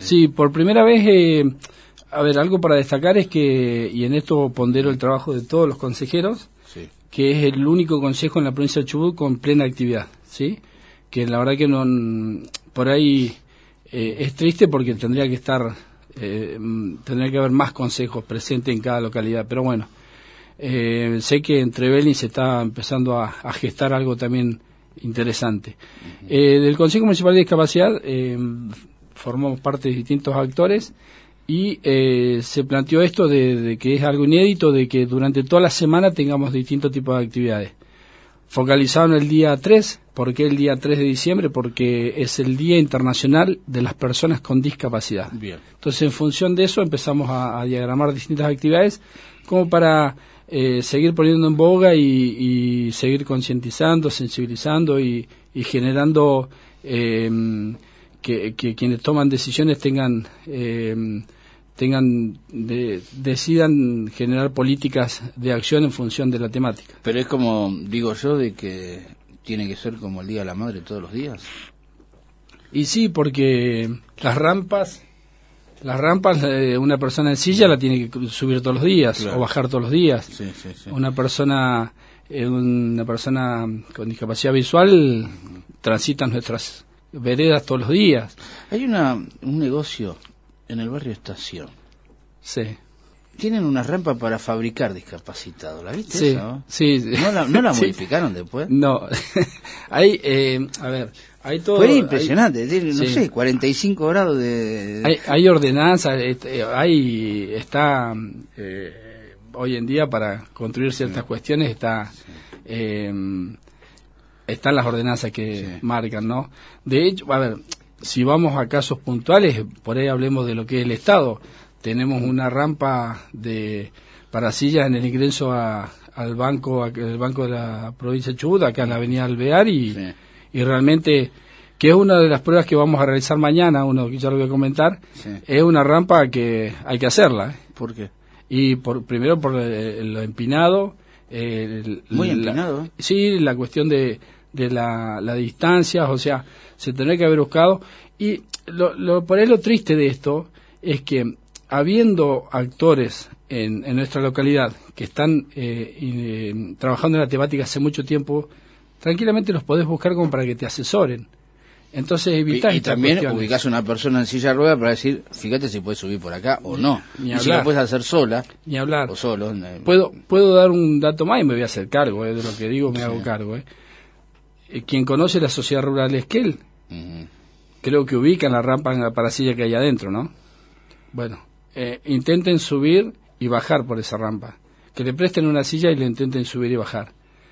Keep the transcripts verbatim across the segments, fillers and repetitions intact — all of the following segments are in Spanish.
Sí, por primera vez, eh, a ver, algo para destacar es que, y en esto pondero el trabajo de todos los consejeros, sí, que es el único consejo en la provincia de Chubut con plena actividad, ¿sí? Que la verdad que no, por ahí eh, es triste porque tendría que estar, eh, tendría que haber más consejos presentes en cada localidad, pero bueno, eh, sé que en Trevelin se está empezando a, a gestar algo también interesante. Uh-huh. Eh, del Consejo Municipal de Discapacidad eh, formamos parte de distintos actores y eh, se planteó esto de, de que es algo inédito, de que durante toda la semana tengamos distintos tipos de actividades. Focalizado en el día tres, ¿por qué el día tres de diciembre? Porque es el Día Internacional de las Personas con Discapacidad. Bien. Entonces, en función de eso, empezamos a, a diagramar distintas actividades como para eh, seguir poniendo en boga y, y seguir concientizando, sensibilizando y, y generando eh, que, que quienes toman decisiones tengan... Eh, tengan de, decidan generar políticas de acción en función de la temática. Pero es como digo yo, de que tiene que ser como el Día de la Madre todos los días. Y sí, porque las rampas las rampas eh, una persona en silla la tiene que subir todos los días, claro, o bajar todos los días. Sí, sí, sí. Una persona eh, una persona con discapacidad visual uh-huh. transita nuestras veredas todos los días. Hay una un negocio en el barrio Estación. Sí. Tienen una rampa para fabricar discapacitados. ¿La viste sí, esa? Sí, sí. ¿No la, no la sí. modificaron después? No. hay, eh, a ver, hay todo... Fue impresionante. Hay, tiene, no sí. sé, cuarenta y cinco grados de... Hay, hay ordenanzas, hay, está... Eh, hoy en día para construir ciertas sí. cuestiones está... Sí. Eh, están las ordenanzas que sí. marcan, ¿no? De hecho, a ver... Si vamos a casos puntuales, por ahí hablemos de lo que es el Estado. Tenemos una rampa de para sillas en el ingreso a, al banco al banco de la provincia de Chubut, acá en la avenida Alvear, y, sí. y realmente, que es una de las pruebas que vamos a realizar mañana, uno que ya lo voy a comentar, sí. es una rampa que hay que hacerla. ¿eh? ¿Por qué? Y por, primero por lo empinado. El, Muy la, empinado. Sí, la cuestión de... de la, la distancia, o sea, se tendría que haber buscado. Y lo, lo, por ahí lo triste de esto es que, habiendo actores en, en nuestra localidad que están eh, eh, trabajando en la temática hace mucho tiempo, tranquilamente los podés buscar como para que te asesoren. Entonces evitás y, y también cuestiones. Ubicás a una persona en silla de ruedas para decir, fíjate si puedes subir por acá o no. Ni y hablar. Si lo puedes hacer sola ni hablar. o solo. Puedo, puedo dar un dato más y me voy a hacer cargo eh, de lo que digo, me sí. hago cargo. Eh. Quien conoce la sociedad rural Esquel, uh-huh. creo que ubican la rampa en la parasilla que hay adentro, ¿no? Bueno, eh, intenten subir y bajar por esa rampa. Que le presten una silla y le intenten subir y bajar.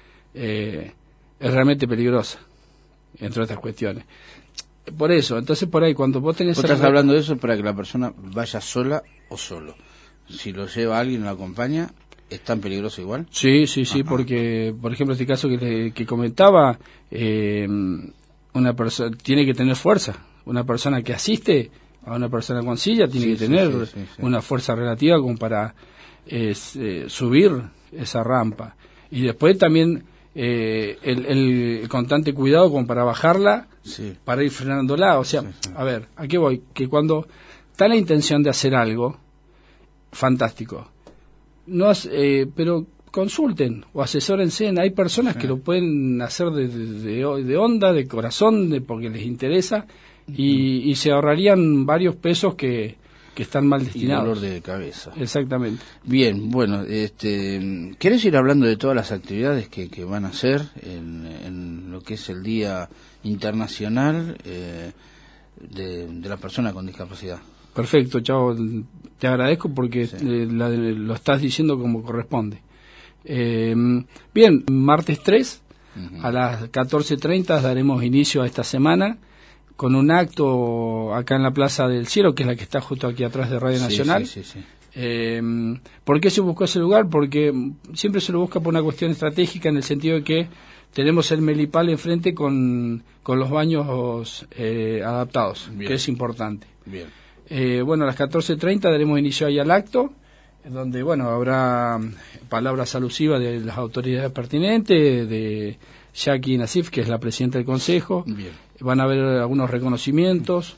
Eh, es realmente peligrosa, entre otras cuestiones. Por eso, entonces por ahí, cuando vos tenés... Vos estás hablando de eso para que la persona vaya sola o solo. Si lo lleva alguien o lo acompaña... ¿Es tan peligroso igual? Sí, sí, sí, Ajá. porque, por ejemplo, este caso que, le, que comentaba, eh, una persona tiene que tener fuerza. Una persona que asiste a una persona con silla tiene sí, que tener sí, sí, sí, sí. una fuerza relativa como para eh, eh, subir esa rampa. Y después también eh, el, el constante cuidado como para bajarla, sí. para ir frenándola. O sea, sí, sí. a ver, ¿a qué voy? Que cuando está la intención de hacer algo, fantástico. No, eh, pero consulten o asesórense. Hay personas sí. que lo pueden hacer de, de, de onda, de corazón, de porque les interesa uh-huh. y, y se ahorrarían varios pesos que, que están mal destinados. Y dolor de cabeza. Exactamente. Bien, bueno, este, ¿querés ir hablando de todas las actividades que, que van a hacer en, en lo que es el Día Internacional eh, de, de la Persona con Discapacidad? Perfecto, Chavo, te agradezco porque sí. eh, la, lo estás diciendo como corresponde. Eh, bien, martes tres, uh-huh. a las catorce treinta daremos inicio a esta semana con un acto acá en la Plaza del Cielo, que es la que está justo aquí atrás de Radio sí, Nacional. Sí, sí, sí. Eh, ¿Por qué se buscó ese lugar? Porque siempre se lo busca por una cuestión estratégica, en el sentido de que tenemos el Melipal enfrente con, con los baños eh, adaptados, Bien. que es importante. Bien. Eh, bueno, a las catorce treinta daremos inicio ahí al acto, donde bueno habrá palabras alusivas de las autoridades pertinentes, de Jackie Nasif, que es la presidenta del Consejo. Bien. Van a haber algunos reconocimientos,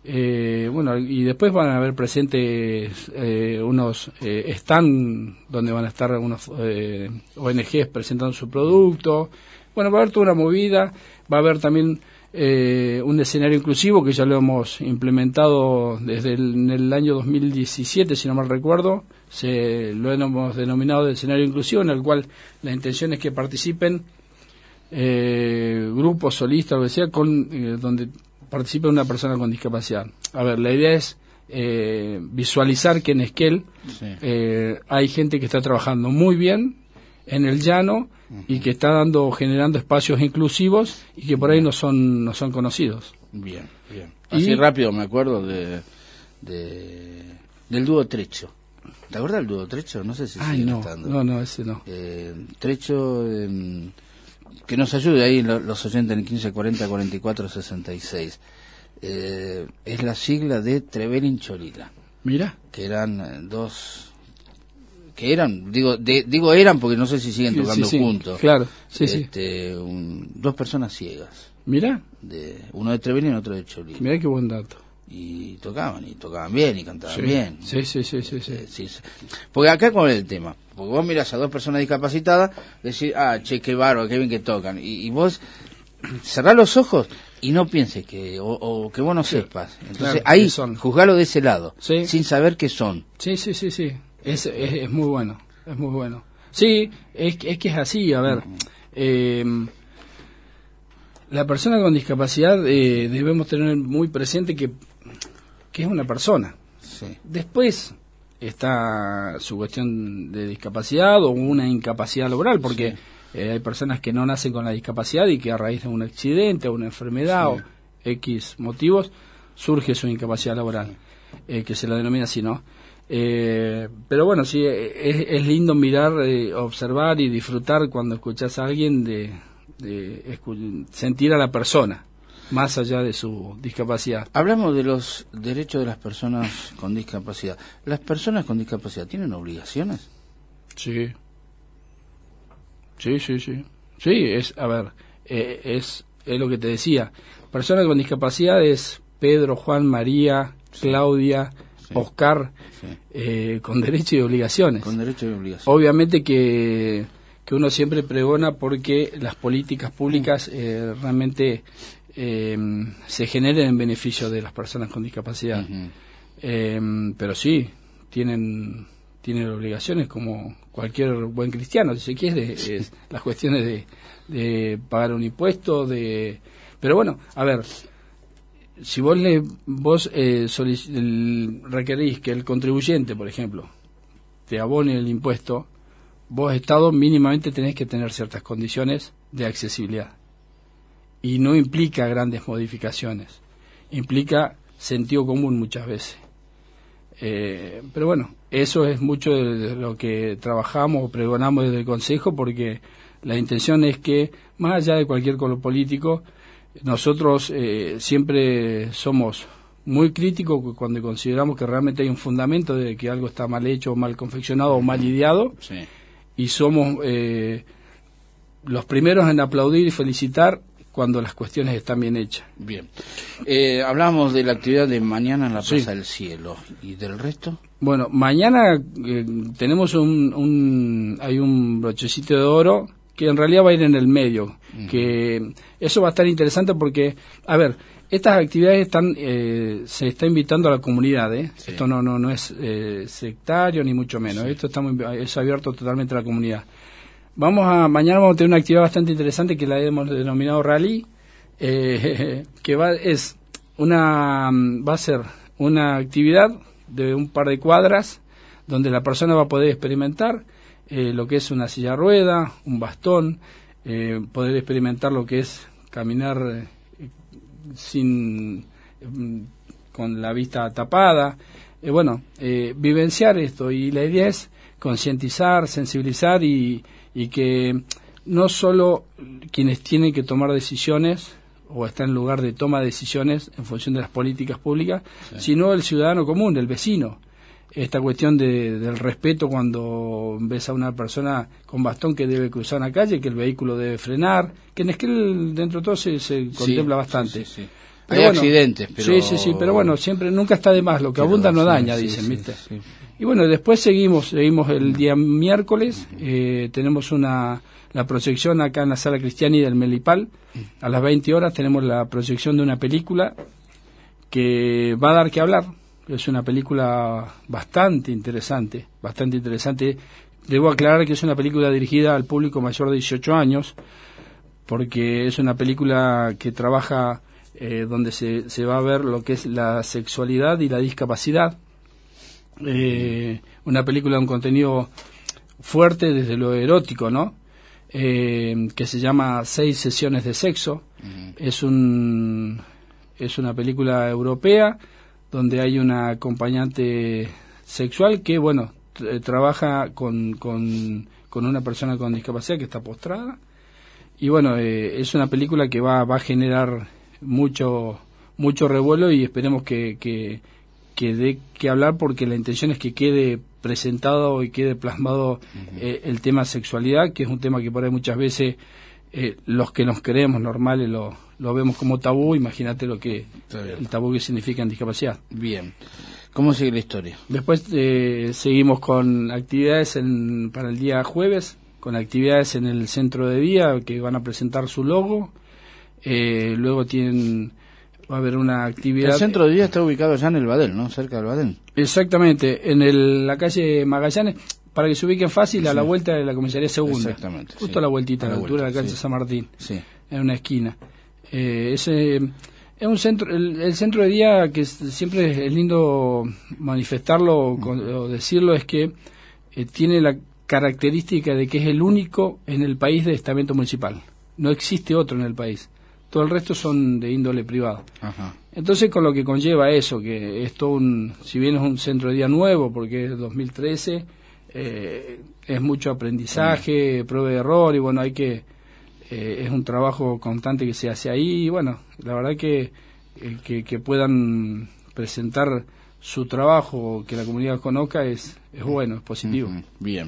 Eh, bueno, y después van a haber presentes eh, unos eh, stand donde van a estar unos eh, O N Ges presentando su producto. Bueno, va a haber toda una movida, va a haber también eh, un escenario inclusivo que ya lo hemos implementado desde el, en el año dos mil diecisiete, si no mal recuerdo. Se lo hemos denominado de escenario inclusivo, en el cual la intención es que participen eh, grupos solistas, lo que sea, con, eh, donde participe una persona con discapacidad. A ver, la idea es eh, visualizar que en Esquel sí. eh, hay gente que está trabajando muy bien en el llano uh-huh. y que está dando generando espacios inclusivos y que por ahí no son no son conocidos. Bien, bien. Así y, rápido me acuerdo de, de del dúo Trecho. ¿Te acuerdas del dúo Trecho? No sé si Ay, sigue no, estando. No, no, ese no. Eh, Trecho, eh, que nos ayude ahí los oyentes en el quince cuarenta cuarenta y cuatro sesenta y seis. Eh, es la sigla de Trevelin Cholila. Mira. Que eran eh, dos... Que eran, digo de, digo eran porque no sé si siguen tocando sí, sí, Sí, juntos. claro, sí, este, sí. Un, dos personas ciegas. Mira. De, uno de Trevelin y otro de Cholila. Mira qué buen dato. Y tocaban, y tocaban bien, y cantaban sí. bien. Sí, sí, sí, sí, sí. Eh, sí, sí. Porque acá cuál es el tema. Porque vos mirás a dos personas discapacitadas, decís, ah, che, qué bárbaro, qué bien que tocan. Y, y vos cerrás los ojos y no pienses que, o, o que vos no sí, sepas. Entonces claro, ahí, juzgalo de ese lado, sí. sin saber qué son. Sí, sí, sí, sí. Es, es, es muy bueno, es muy bueno. Sí, es, es que es así, a ver. Uh-huh. eh, la persona con discapacidad eh, debemos tener muy presente que, que es una persona. Sí. Después está su cuestión de discapacidad o una incapacidad laboral, porque sí. eh, hay personas que no nacen con la discapacidad y que a raíz de un accidente o una enfermedad sí. o X motivos surge su incapacidad laboral, eh, que se la denomina así, ¿no? Eh, pero bueno, sí, es, es lindo mirar, eh, observar y disfrutar cuando escuchas a alguien de, de escu- sentir a la persona más allá de su discapacidad. Hablamos de los derechos de las personas con discapacidad. ¿Las personas con discapacidad tienen obligaciones? Sí. Sí, sí, sí. Sí, es, a ver, eh, es, es lo que te decía. Personas con discapacidad es Pedro, Juan, María, sí. Claudia, sí. Oscar, sí. Eh, con derechos y obligaciones. Con derechos y obligaciones. Obviamente que, que uno siempre pregona porque las políticas públicas eh, realmente... Eh, se generen en beneficio de las personas con discapacidad. Uh-huh. Eh, pero sí, tienen tienen obligaciones como cualquier buen cristiano, si se quiere, es las cuestiones de, de pagar un impuesto, de pero bueno, a ver, si vos le vos eh, solic- el, requerís que el contribuyente, por ejemplo, te abone el impuesto, vos Estado mínimamente tenés que tener ciertas condiciones de accesibilidad. Y no implica grandes modificaciones, implica sentido común muchas veces. Eh, pero bueno, eso es mucho de lo que trabajamos o pregonamos desde el Consejo, porque la intención es que, más allá de cualquier color político, nosotros eh, siempre somos muy críticos cuando consideramos que realmente hay un fundamento de que algo está mal hecho, o mal confeccionado o mal ideado, sí. Y somos eh, los primeros en aplaudir y felicitar cuando las cuestiones están bien hechas. Bien. Eh, hablamos de la actividad de mañana en la Plaza sí. del Cielo. ¿Y del resto? Bueno, mañana eh, tenemos un, un... hay un brochecito de oro que en realidad va a ir en el medio. Uh-huh. Que eso va a estar interesante porque, a ver, estas actividades están... Eh, se está invitando a la comunidad, ¿eh? Sí. Esto no no no es eh, sectario ni mucho menos. Sí. Esto está muy, es abierto totalmente a la comunidad. Vamos a mañana vamos a tener una actividad bastante interesante que la hemos denominado rally, eh, que va es una va a ser una actividad de un par de cuadras donde la persona va a poder experimentar eh, lo que es una silla de rueda, un bastón, eh, poder experimentar lo que es caminar eh, sin eh, con la vista tapada, eh, bueno, eh, vivenciar esto, y la idea es concientizar, sensibilizar y y que no solo quienes tienen que tomar decisiones o están en lugar de toma de decisiones en función de las políticas públicas, sí. sino el ciudadano común, el vecino. Esta cuestión de, del respeto cuando ves a una persona con bastón que debe cruzar una calle, que el vehículo debe frenar, que en Esquel dentro de todo se, se contempla sí, bastante. Sí, sí, sí. Hay bueno, accidentes, pero... Sí, sí, sí, pero bueno, siempre, nunca está de más, lo que pero, abunda no sí, daña, sí, dicen, sí, ¿viste? Sí. Y bueno, después seguimos, seguimos el día miércoles, eh, tenemos una la proyección acá en la Sala Cristiani del Melipal, a las veinte horas tenemos la proyección de una película que va a dar que hablar, es una película bastante interesante, bastante interesante. Debo aclarar que es una película dirigida al público mayor de dieciocho años, porque es una película que trabaja eh, donde se, se va a ver lo que es la sexualidad y la discapacidad. Eh, una película de un contenido fuerte desde lo erótico, ¿no? Eh, que se llama Seis sesiones de sexo. Uh-huh. Es un es una película europea donde hay una acompañante sexual que, bueno, t- trabaja con, con, con una persona con discapacidad que está postrada. Y bueno, eh, es una película que va, va a generar mucho mucho revuelo y esperemos que, que, que dé que hablar, porque la intención es que quede presentado y quede plasmado uh-huh. eh, el tema sexualidad, que es un tema que por ahí muchas veces eh, los que nos creemos normales lo, lo vemos como tabú. Imagínate lo que el tabú que significa en discapacidad. Bien. ¿Cómo sigue la historia? Después eh, seguimos con actividades en, para el día jueves, con actividades en el centro de día que van a presentar su logo. Eh, luego tienen va a haber una actividad. El centro de día está ubicado ya en el Badel, ¿no? Cerca del Badel. Exactamente, en el, la calle Magallanes, para que se ubiquen fácil, sí. A la vuelta de la comisaría segunda. Exactamente. Justo sí. a la vueltita, a la, la altura vuelta, de la calle sí. San Martín, sí. En una esquina. Eh, ese es un centro, el, el centro de día que es, siempre es lindo manifestarlo mm. con, o decirlo, es que eh, tiene la característica de que es el único en el país de estamento municipal. No existe otro en el país. Todo el resto son de índole privado. Ajá. Entonces, con lo que conlleva eso, que es todo un, si bien es un centro de día nuevo, porque es dos mil trece, eh, es mucho aprendizaje, uh-huh. prueba de error, y bueno, hay que, eh, es un trabajo constante que se hace ahí, y bueno, la verdad que, eh, que, que puedan presentar su trabajo, que la comunidad conozca, es, es bueno, es positivo. Uh-huh. Bien,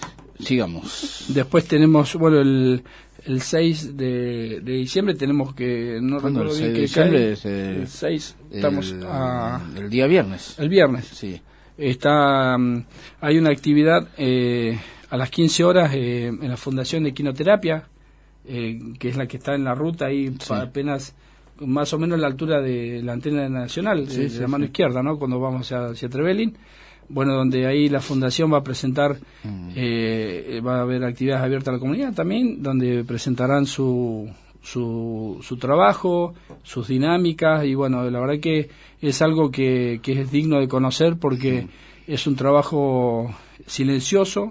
sigamos. Después tenemos, bueno, el... El seis de, de diciembre tenemos que, no recuerdo bien que cae, es, eh, el seis, estamos el, a... El día viernes. El viernes. Sí. Está, um, hay una actividad eh, a las quince horas eh, en la Fundación de Equinoterapia, eh, que es la que está en la ruta ahí, sí. apenas, más o menos a la altura de la antena nacional, sí, de, sí, de la mano sí. izquierda, ¿no? Cuando vamos hacia, hacia Trevelin. Bueno, donde ahí la fundación va a presentar, mm. eh, va a haber actividades abiertas a la comunidad también, donde presentarán su, su, su trabajo, sus dinámicas, y bueno, la verdad que es algo que, que es digno de conocer, porque mm. es un trabajo silencioso,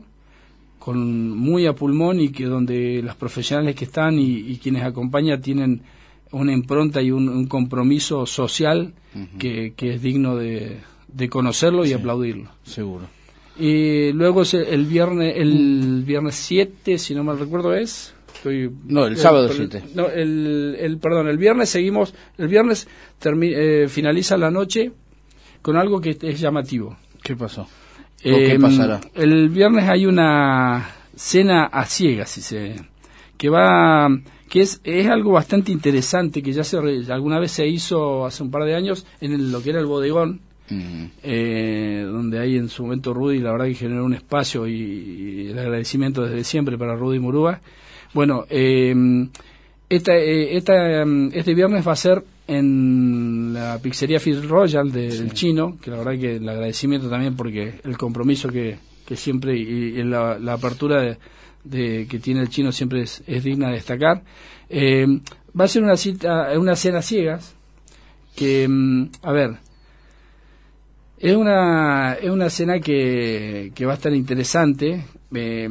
con muy a pulmón, y que donde los profesionales que están y, y quienes acompañan tienen una impronta y un, un compromiso social mm-hmm. que, que es digno de... de conocerlo y sí, aplaudirlo. Seguro. Y luego el viernes el viernes siete, si no mal recuerdo es... Estoy, no, el, el sábado siete. No, el, el, perdón, el viernes seguimos, el viernes termi, eh, finaliza la noche con algo que es llamativo. ¿Qué pasó? Eh, ¿O qué pasará? El viernes hay una cena a ciegas, si se, que va... que es, es algo bastante interesante, que ya se alguna vez se hizo hace un par de años en el, lo que era el bodegón, Uh-huh. Eh, donde ahí en su momento Rudy, la verdad que generó un espacio, y, y el agradecimiento desde siempre para Rudy Murúa. Bueno, eh, esta, eh, esta, este viernes va a ser en la pizzería Fit Royal de, sí. del Chino, que la verdad que el agradecimiento también, porque el compromiso que, que siempre y, y la, la apertura de, de que tiene el Chino siempre es, es digna de destacar. Eh, va a ser una cita, una cena ciegas, que, a ver, Es una es una cena que, que va a estar interesante. Eh,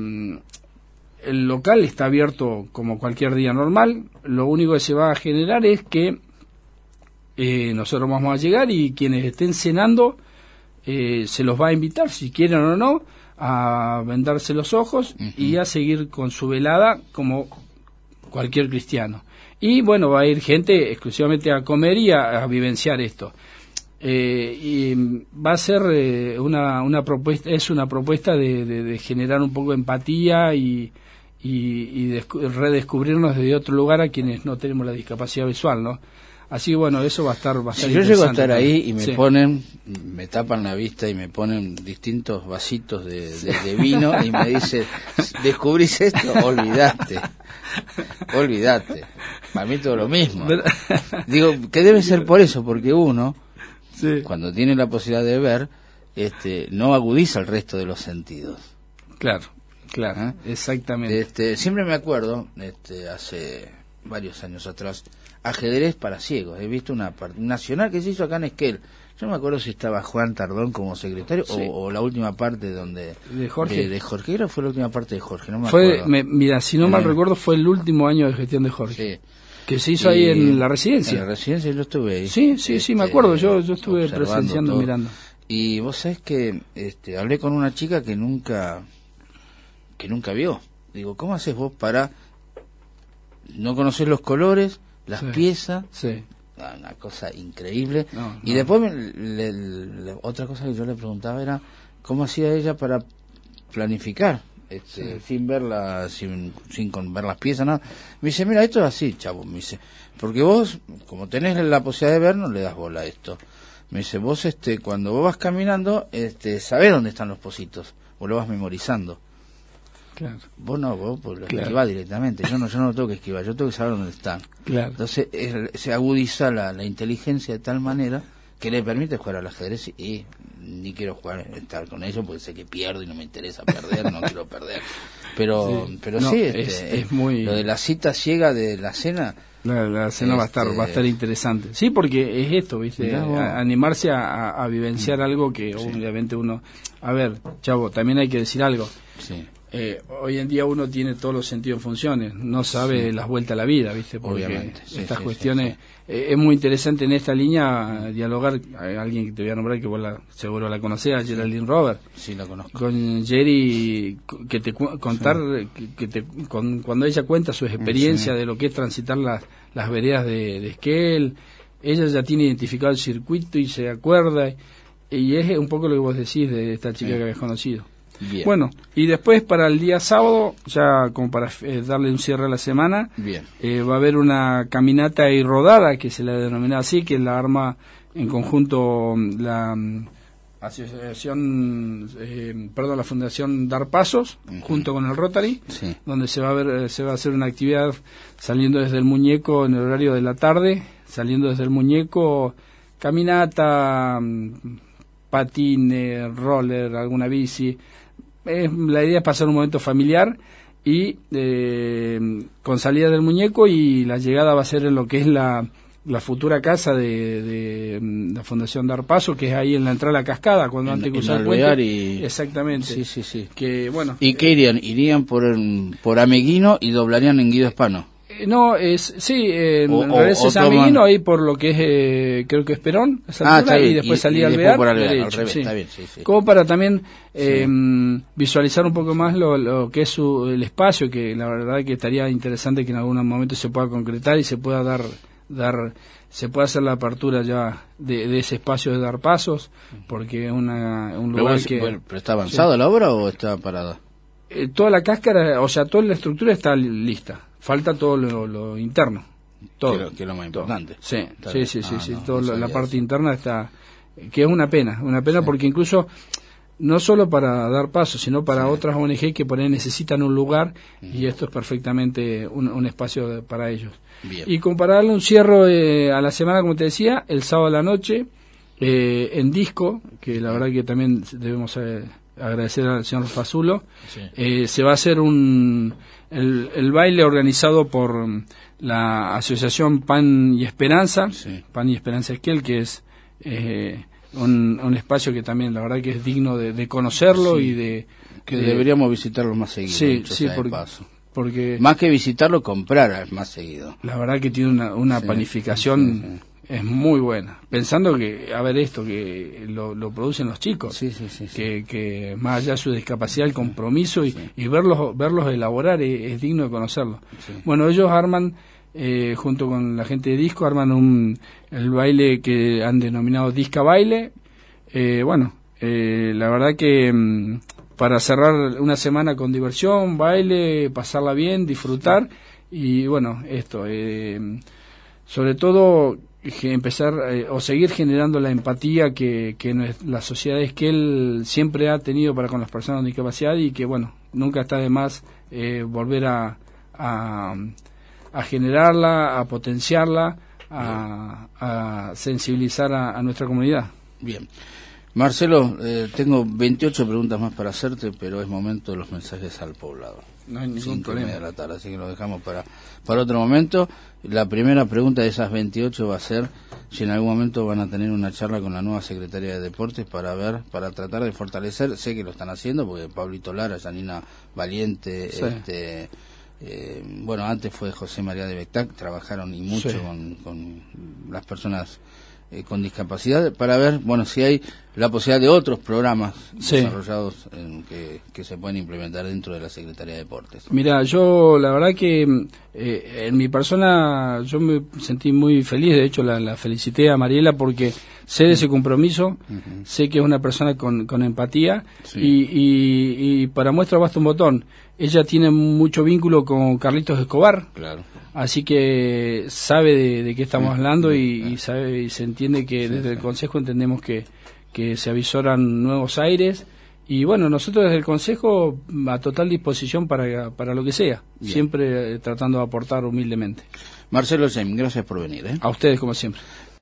el local está abierto como cualquier día normal. Lo único que se va a generar es que eh, nosotros vamos a llegar, y quienes estén cenando eh, se los va a invitar, si quieren o no, a vendarse los ojos uh-huh. y a seguir con su velada como cualquier cristiano. Y bueno, va a ir gente exclusivamente a comer y a, a vivenciar esto. Eh, y va a ser eh, una, una propuesta, es una propuesta de, de, de generar un poco de empatía y, y, y descu- redescubrirnos desde otro lugar a quienes no tenemos la discapacidad visual, ¿no? Así que bueno, eso va a estar bastante. Si yo llego a estar ahí y me sí. ponen, me tapan la vista y me ponen distintos vasitos de, de, de vino y me dice, ¿descubrís esto? Olvídate, olvídate. Para mí todo lo mismo. Digo, que debe ser por eso, porque uno, sí. cuando tiene la posibilidad de ver, este, no agudiza el resto de los sentidos. Claro, claro, ¿eh? Exactamente. Este, siempre me acuerdo, este, hace varios años atrás, ajedrez para ciegos. He visto una parte nacional que se hizo acá en Esquel. Yo no me acuerdo si estaba Juan Tardón como secretario sí. o, o la última parte donde de Jorge. De, de Jorge era fue la última parte de Jorge. No me fue, acuerdo. Me, mira, si no mal recuerdo, fue el último año de gestión de Jorge. Sí. Que se hizo y, ahí en la residencia. En la residencia yo estuve ahí. Sí, sí, sí, este, me acuerdo. Yo, yo estuve presenciando, todo. mirando. Y vos sabés que este, hablé con una chica que nunca que nunca vio. Digo, ¿cómo haces vos para no conocer los colores, las sí, piezas? Sí. Una cosa increíble. No, y no. después, le, le, otra cosa que yo le preguntaba era, ¿cómo hacía ella para planificar? Este, sí. sin verla, sin, sin con ver las piezas, nada. Me dice, mira, esto es así, chavo. Me dice, porque vos, como tenés la posibilidad de ver, no le das bola a esto. Me dice, vos, este, cuando vos vas caminando, este, sabés dónde están los pocitos, vos lo vas memorizando. Claro. Vos no, vos pues, lo claro. esquivás directamente. Yo no, yo no lo tengo que esquivar, yo tengo que saber dónde están. Claro. Entonces, es, se agudiza la, la inteligencia de tal manera que le permite jugar al ajedrez y, y ni quiero jugar, estar con ellos porque sé que pierdo y no me interesa perder, no quiero perder. Pero sí, pero no, sí este, es, es muy... lo de la cita ciega de la cena... La, la cena este... va a estar va a estar interesante. Sí, porque es esto, ¿viste? A, animarse a, a, a vivenciar mm. algo que sí. obviamente uno... A ver, chavo, también hay que decir algo. Sí. Eh, hoy en día uno tiene todos los sentidos en funciones, no sabe sí. las vueltas a la vida, ¿viste? Porque obviamente. Sí, estas sí, cuestiones... Sí, sí. Eh, es muy interesante en esta línea dialogar, hay alguien que te voy a nombrar que vos la, seguro la conocés, Geraldine Robert. Sí, la conozco. Con Jerry, que te contar, sí. que, que te, con, cuando ella cuenta su experiencia sí. de lo que es transitar las, las veredas de, de Esquel, ella ya tiene identificado el circuito y se acuerda, y es un poco lo que vos decís de esta chica sí. que habías conocido. Bien. Bueno, y después para el día sábado, ya como para eh, darle un cierre a la semana, Bien. Eh, va a haber una caminata y rodada, que se la denomina así, que la arma en conjunto la um, asociación, eh, perdón, la Fundación Dar Pasos, uh-huh. junto con el Rotary, sí. donde se va a ver, se va a hacer una actividad saliendo desde el Muñeco en el horario de la tarde, saliendo desde el Muñeco, caminata, patines, roller, alguna bici. Eh, la idea es pasar un momento familiar y eh, con salida del Muñeco, y la llegada va a ser en lo que es la, la futura casa de, de, de la Fundación Dar Paso, que es ahí en la entrada a la cascada, cuando en, antes de cruzar el puente. Y... Exactamente. Sí, sí, sí. Que, bueno, ¿Y qué irían? ¿Irían por, por Ameguino y doblarían en Guido Hispano? No, es sí, eh, o, en realidad o, es Ameguino, ahí por lo que es, eh, creo que es Perón, ah, está bien. y después y, salía y Alvear, por Alvear, derecho, al revés, sí. está bien, sí, sí. Como para también eh, sí. visualizar un poco más lo, lo que es su, el espacio, que la verdad que estaría interesante que en algún momento se pueda concretar y se pueda dar, dar se pueda hacer la apertura ya de, de ese espacio de Dar Pasos, porque es una, un lugar pero, que... Bueno, ¿pero está avanzada sí. la obra o está parada? Eh, toda la cáscara, o sea, toda la estructura está lista. Falta todo lo, lo interno, todo. Que, lo, que es lo más importante. Sí, está sí, bien. sí, sí, ah, sí. No, Todo no lo, la parte eso. interna está, que es una pena, una pena sí. porque incluso no solo para Dar Paso, sino para sí. otras O N G que por ahí necesitan un lugar, uh-huh. y esto es perfectamente un, un espacio de, para ellos. Bien. Y como para darle un cierre eh, a la semana, como te decía, el sábado a la noche eh, en Disco, que la verdad que también debemos eh, agradecer al señor Fazulo, sí. eh, se va a hacer un el, el baile organizado por la asociación Pan y Esperanza, sí. Pan y Esperanza Esquel, que es eh, un, un espacio que también la verdad que es digno de, de conocerlo, sí. y de que de, deberíamos visitarlo más seguido. Sí, sí, por, paso. porque más que visitarlo, comprar más seguido. La verdad que tiene una, una sí, panificación sí, sí. Es muy buena, pensando que, a ver esto, que lo, lo producen los chicos, sí, sí, sí, que, sí. que más allá de su discapacidad, el compromiso y, sí. y verlos verlos elaborar es, es digno de conocerlo. Sí. Bueno, ellos arman, eh, junto con la gente de Disco, arman un el baile que han denominado Disca Baile. Eh, bueno, eh, la verdad que mm, para cerrar una semana con diversión, baile, pasarla bien, disfrutar, y bueno, esto, eh, sobre todo... que empezar eh, o seguir generando la empatía que, que las sociedades que él siempre ha tenido para con las personas con discapacidad, y que bueno, nunca está de más eh, volver a, a, a generarla, a potenciarla, a, a sensibilizar a, a nuestra comunidad. Bien. Marcelo, eh, tengo veintiocho preguntas más para hacerte, pero es momento de los mensajes al poblado. No hay ningún Cinco problema. y media de la tarde, así que lo dejamos para, para otro momento. La primera pregunta de esas veintiocho va a ser si en algún momento van a tener una charla con la nueva Secretaría de Deportes para ver, para tratar de fortalecer. Sé que lo están haciendo porque Pablito Lara, Janina Valiente, sí. este, eh, bueno, antes fue José María de Bectac, trabajaron y mucho sí. con, con las personas Eh, con discapacidad, para ver, bueno, si hay la posibilidad de otros programas sí. desarrollados en que, que se pueden implementar dentro de la Secretaría de Deportes. Mira, yo la verdad que eh, en mi persona yo me sentí muy feliz, de hecho la, la felicité a Mariela porque sé de ese compromiso, uh-huh. sé que es una persona con, con empatía sí. y, y, y para muestra basta un botón. Ella tiene mucho vínculo con Carlitos Escobar. Claro. Así que sabe de, de qué estamos hablando y, y sabe y se entiende que desde el Consejo entendemos que, que se avisoran nuevos aires, y bueno, nosotros desde el Consejo a total disposición para, para lo que sea, bien. Siempre eh, tratando de aportar humildemente. Marcelo Jaime, gracias por venir. ¿eh? A ustedes como siempre.